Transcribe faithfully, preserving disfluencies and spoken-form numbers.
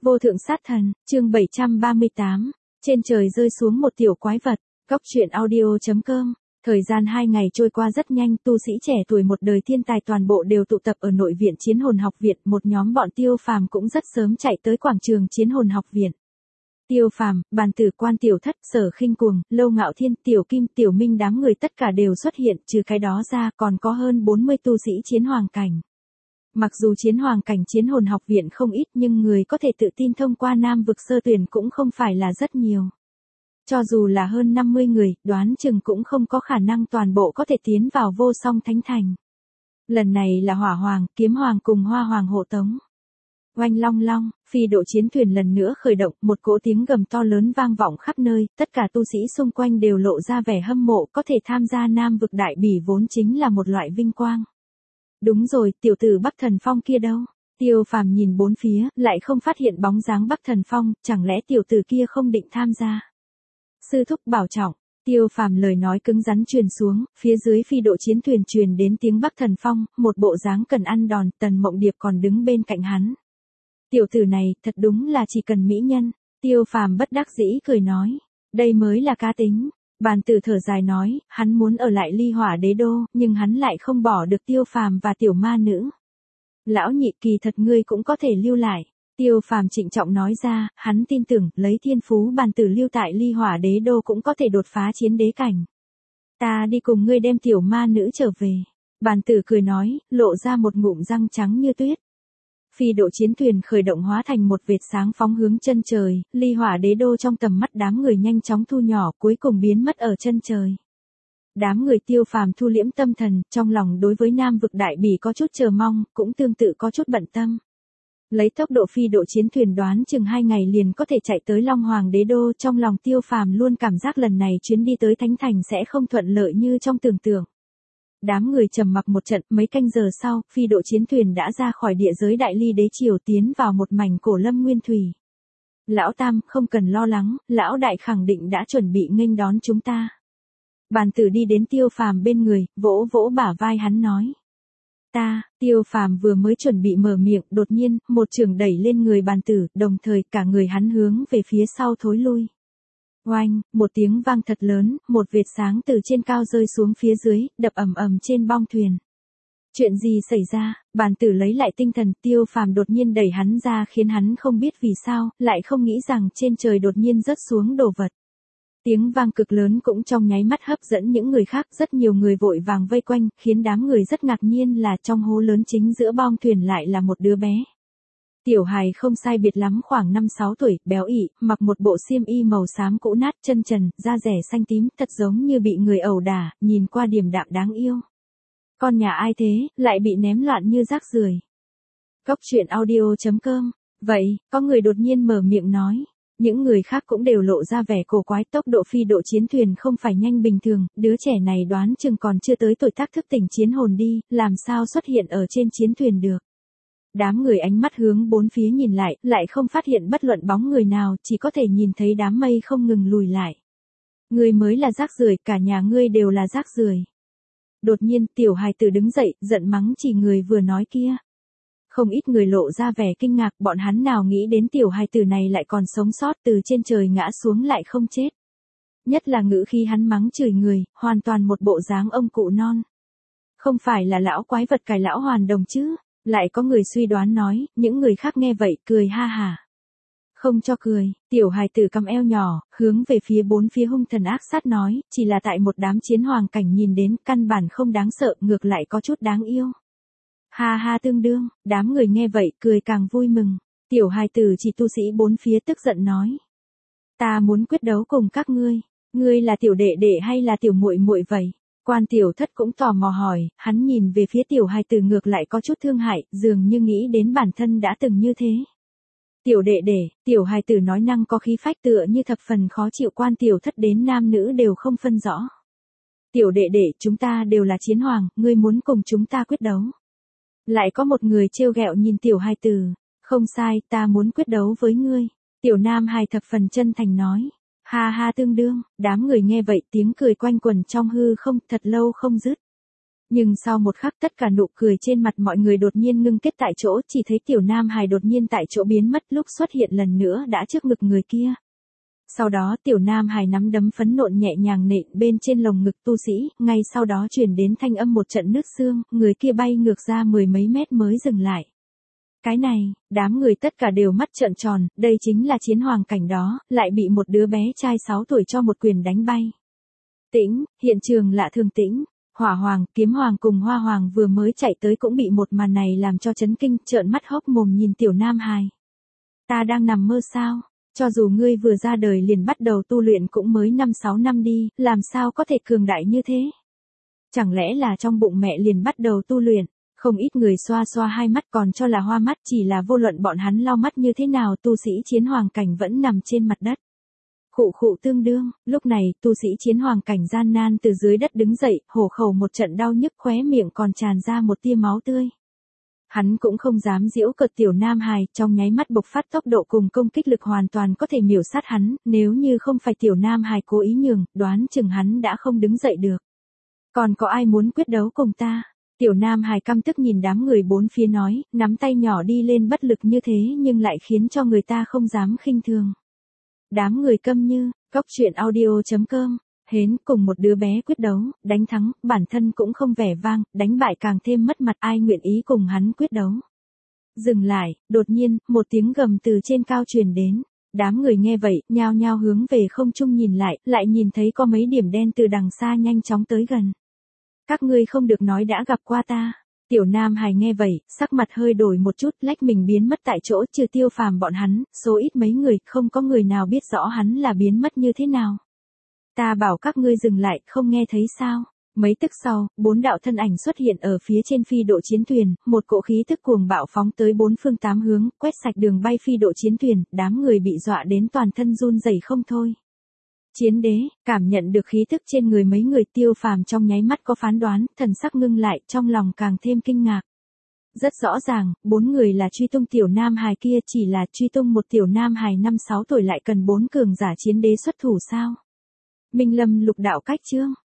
Vô thượng sát thần, chương bảy trăm ba mươi tám, trên trời rơi xuống một tiểu quái vật, góc truyện audio chấm com. Thời gian hai ngày trôi qua rất nhanh, tu sĩ trẻ tuổi một đời thiên tài toàn bộ đều tụ tập ở nội viện Chiến Hồn Học Viện, một nhóm bọn Tiêu Phàm cũng rất sớm chạy tới quảng trường Chiến Hồn Học Viện. Tiêu Phàm, Bàn Tử Quan Tiểu Thất, Sở Khinh Cuồng, Lâu Ngạo Thiên, Tiểu Kim, Tiểu Minh đám người tất cả đều xuất hiện, trừ cái đó ra còn có hơn bốn mươi tu sĩ chiến hoàng cảnh. Mặc dù chiến hoàng cảnh Chiến Hồn Học Viện không ít nhưng người có thể tự tin thông qua Nam vực sơ tuyển cũng không phải là rất nhiều. Cho dù là hơn năm mươi người, đoán chừng cũng không có khả năng toàn bộ có thể tiến vào Vô Song Thánh Thành. Lần này là Hỏa Hoàng, Kiếm Hoàng cùng Hoa Hoàng hộ tống. Oanh long long, phi độ chiến thuyền lần nữa khởi động, một cỗ tiếng gầm to lớn vang vọng khắp nơi, tất cả tu sĩ xung quanh đều lộ ra vẻ hâm mộ, có thể tham gia Nam vực đại bỉ vốn chính là một loại vinh quang. Đúng rồi, tiểu tử Bắc Thần Phong kia đâu? Tiêu Phàm nhìn bốn phía, lại không phát hiện bóng dáng Bắc Thần Phong, chẳng lẽ tiểu tử kia không định tham gia? Sư thúc bảo trọng, Tiêu Phàm lời nói cứng rắn truyền xuống, phía dưới phi độ chiến thuyền truyền đến tiếng Bắc Thần Phong, một bộ dáng cần ăn đòn, Tần Mộng Điệp còn đứng bên cạnh hắn. Tiểu tử này, thật đúng là chỉ cần mỹ nhân, Tiêu Phàm bất đắc dĩ cười nói, đây mới là cá tính. Bàn Tử thở dài nói, hắn muốn ở lại Ly Hỏa Đế Đô, nhưng hắn lại không bỏ được Tiêu Phàm và tiểu ma nữ. Lão nhị, kỳ thật ngươi cũng có thể lưu lại. Tiêu Phàm trịnh trọng nói ra, hắn tin tưởng, lấy thiên phú Bàn Tử lưu tại Ly Hỏa Đế Đô cũng có thể đột phá chiến đế cảnh. Ta đi cùng ngươi đem tiểu ma nữ trở về. Bàn Tử cười nói, lộ ra một ngụm răng trắng như tuyết. Phi độ chiến thuyền khởi động hóa thành một vệt sáng phóng hướng chân trời, Ly Hỏa Đế Đô trong tầm mắt đám người nhanh chóng thu nhỏ, cuối cùng biến mất ở chân trời. Đám người Tiêu Phàm thu liễm tâm thần, trong lòng đối với Nam vực đại bỉ có chút chờ mong, cũng tương tự có chút bận tâm. Lấy tốc độ phi độ chiến thuyền đoán chừng hai ngày liền có thể chạy tới Long Hoàng Đế Đô, trong lòng Tiêu Phàm luôn cảm giác lần này chuyến đi tới Thánh Thành sẽ không thuận lợi như trong tưởng tượng. Đám người trầm mặc một trận, mấy canh giờ sau, phi độ chiến thuyền đã ra khỏi địa giới Đại Ly Đế Triều tiến vào một mảnh cổ lâm nguyên thủy. Lão Tam, không cần lo lắng, lão đại khẳng định đã chuẩn bị nghênh đón chúng ta. Bàn Tử đi đến Tiêu Phàm bên người, vỗ vỗ bả vai hắn nói. Ta, Tiêu Phàm vừa mới chuẩn bị mở miệng, đột nhiên, một chưởng đẩy lên người Bàn Tử, đồng thời cả người hắn hướng về phía sau thối lui. Oanh, một tiếng vang thật lớn, một vệt sáng từ trên cao rơi xuống phía dưới, đập ầm ầm trên bong thuyền. Chuyện gì xảy ra? Bàn Tử lấy lại tinh thần, Tiêu Phàm đột nhiên đẩy hắn ra khiến hắn không biết vì sao, lại không nghĩ rằng trên trời đột nhiên rớt xuống đồ vật. Tiếng vang cực lớn cũng trong nháy mắt hấp dẫn những người khác, rất nhiều người vội vàng vây quanh, khiến đám người rất ngạc nhiên là trong hố lớn chính giữa bong thuyền lại là một đứa bé. Tiểu hài không sai biệt lắm khoảng năm sáu tuổi, béo ị, mặc một bộ xiêm y màu xám cũ nát, chân trần, da rẻ xanh tím, thật giống như bị người ẩu đả, nhìn qua điềm đạm đáng yêu. Con nhà ai thế, lại bị ném loạn như rác rưởi. Góc truyện audio chấm com. Vậy, có người đột nhiên mở miệng nói. Những người khác cũng đều lộ ra vẻ cổ quái, tốc độ phi độ chiến thuyền không phải nhanh bình thường, đứa trẻ này đoán chừng còn chưa tới tuổi tác thức tỉnh chiến hồn đi, làm sao xuất hiện ở trên chiến thuyền được. Đám người ánh mắt hướng bốn phía nhìn lại, lại không phát hiện bất luận bóng người nào, chỉ có thể nhìn thấy đám mây không ngừng lùi lại. Ngươi mới là rác rưởi, cả nhà ngươi đều là rác rưởi. Đột nhiên, tiểu hài tử đứng dậy, giận mắng chỉ người vừa nói kia. Không ít người lộ ra vẻ kinh ngạc, bọn hắn nào nghĩ đến tiểu hài tử này lại còn sống sót từ trên trời ngã xuống lại không chết. Nhất là ngữ khi hắn mắng chửi người, hoàn toàn một bộ dáng ông cụ non. Không phải là lão quái vật cài lão hoàn đồng chứ? Lại có người suy đoán nói, những người khác nghe vậy, cười ha hả. Không cho cười, tiểu hài tử cằm eo nhỏ, hướng về phía bốn phía hung thần ác sát nói, chỉ là tại một đám chiến hoàng cảnh nhìn đến, căn bản không đáng sợ, ngược lại có chút đáng yêu. Ha ha tương đương, đám người nghe vậy, cười càng vui mừng. Tiểu hài tử chỉ tu sĩ bốn phía tức giận nói. Ta muốn quyết đấu cùng các ngươi, ngươi là tiểu đệ đệ hay là tiểu muội muội vậy? Quan Tiểu Thất cũng tò mò hỏi, hắn nhìn về phía tiểu hài tử ngược lại có chút thương hại, dường như nghĩ đến bản thân đã từng như thế. Tiểu đệ đệ, tiểu hài tử nói năng có khí phách tựa như thập phần khó chịu. Quan Tiểu Thất đến nam nữ đều không phân rõ. Tiểu đệ đệ, chúng ta đều là chiến hoàng, ngươi muốn cùng chúng ta quyết đấu. Lại có một người trêu ghẹo nhìn tiểu hài tử, không sai, ta muốn quyết đấu với ngươi. Tiểu nam hài thập phần chân thành nói. Ha ha tương đương, đám người nghe vậy tiếng cười quanh quẩn trong hư không, thật lâu không dứt. Nhưng sau một khắc tất cả nụ cười trên mặt mọi người đột nhiên ngưng kết tại chỗ, chỉ thấy tiểu Nam Hải đột nhiên tại chỗ biến mất, lúc xuất hiện lần nữa đã trước ngực người kia. Sau đó tiểu Nam Hải nắm đấm phấn nộn nhẹ nhàng nện bên trên lồng ngực tu sĩ, ngay sau đó truyền đến thanh âm một trận nứt xương, người kia bay ngược ra mười mấy mét mới dừng lại. Cái này, đám người tất cả đều mắt trợn tròn, đây chính là chiến hoàng cảnh đó, lại bị một đứa bé trai sáu tuổi cho một quyền đánh bay. Tĩnh, hiện trường lạ thường tĩnh. Hỏa hoàng, kiếm hoàng cùng hoa hoàng vừa mới chạy tới cũng bị một màn này làm cho chấn kinh, trợn mắt hốc mồm nhìn tiểu Nam Hải. Ta đang nằm mơ sao? Cho dù ngươi vừa ra đời liền bắt đầu tu luyện cũng mới năm sáu năm đi, làm sao có thể cường đại như thế? Chẳng lẽ là trong bụng mẹ liền bắt đầu tu luyện? Không ít người xoa xoa hai mắt còn cho là hoa mắt, chỉ là vô luận bọn hắn lau mắt như thế nào tu sĩ chiến hoàng cảnh vẫn nằm trên mặt đất. Khụ khụ tương đương, lúc này tu sĩ chiến hoàng cảnh gian nan từ dưới đất đứng dậy, hổ khẩu một trận đau nhức, khóe miệng còn tràn ra một tia máu tươi. Hắn cũng không dám giễu cợt tiểu Nam Hải, trong nháy mắt bộc phát tốc độ cùng công kích lực hoàn toàn có thể miểu sát hắn, nếu như không phải tiểu Nam Hải cố ý nhường, đoán chừng hắn đã không đứng dậy được. Còn có ai muốn quyết đấu cùng ta? Tiểu Nam Hải căm tức nhìn đám người bốn phía nói, nắm tay nhỏ đi lên bất lực như thế nhưng lại khiến cho người ta không dám khinh thường. Đám người câm như, góc truyện audio chấm com, hến cùng một đứa bé quyết đấu, đánh thắng, bản thân cũng không vẻ vang, đánh bại càng thêm mất mặt, ai nguyện ý cùng hắn quyết đấu. Dừng lại, đột nhiên, một tiếng gầm từ trên cao truyền đến. Đám người nghe vậy, nhao nhao hướng về không trung nhìn lại, lại nhìn thấy có mấy điểm đen từ đằng xa nhanh chóng tới gần. Các ngươi không được nói đã gặp qua ta. Tiểu Nam Hải nghe vậy, sắc mặt hơi đổi một chút, lách mình biến mất tại chỗ, trừ Tiêu Phàm bọn hắn, số ít mấy người, không có người nào biết rõ hắn là biến mất như thế nào. Ta bảo các ngươi dừng lại, không nghe thấy sao? Mấy tức sau, bốn đạo thân ảnh xuất hiện ở phía trên phi độ chiến thuyền, một cỗ khí tức cuồng bạo phóng tới bốn phương tám hướng, quét sạch đường bay phi độ chiến thuyền, đám người bị dọa đến toàn thân run rẩy không thôi. Chiến đế, cảm nhận được khí tức trên người mấy người, Tiêu Phàm trong nháy mắt có phán đoán, thần sắc ngưng lại, trong lòng càng thêm kinh ngạc. Rất rõ ràng, bốn người là truy tung tiểu Nam Hải kia, chỉ là truy tung một tiểu Nam Hải năm sáu tuổi lại cần bốn cường giả chiến đế xuất thủ sao? Minh Lâm lục đạo cách chương.